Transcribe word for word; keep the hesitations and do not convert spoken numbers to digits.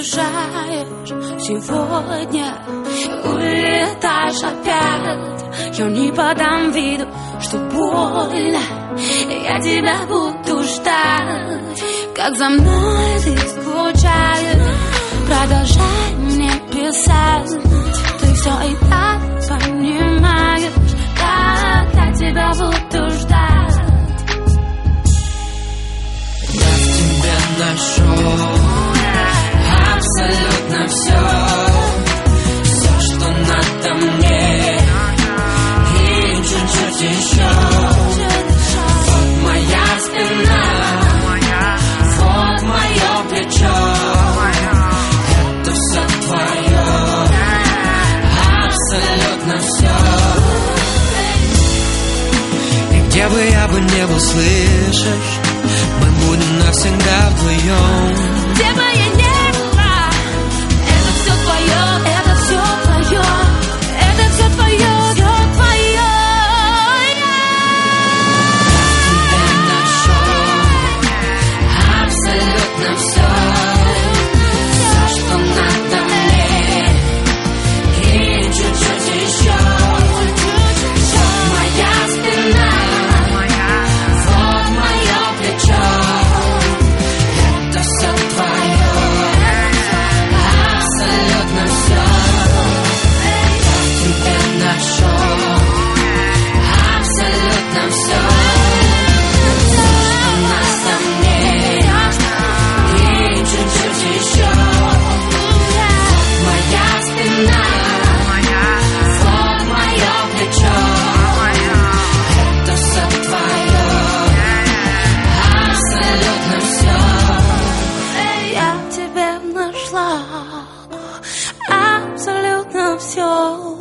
уезжаешь сегодня, улетаешь опять. Я не подам виду, что больно, я тебя буду ждать. Как за мной ты скучаешь, продолжай мне писать. Ты все и так понимаешь, как я тебя буду ждать. Я в тебе нашел абсолютно все, все, что надо мне, и чуть-чуть еще. Вот моя спина, вот мое плечо, это все твое, абсолютно все. И где бы я бы не был, слышишь, мы будем навсегда вдвоем. Где бы я не была, это все твое, это все твое, это все твое, все твое. Я нашел абсолютно все, все, что надо мне, и чуть-чуть еще. Вот моя спина, вот мое плечо, это все твое, абсолютно все. Я тебя нашел абсолютно все, все, что надо мне, и чуть-чуть еще. Вот моя спина, вот мое плечо, это все твое, абсолютно все. Я в тебе нашла абсолютно все.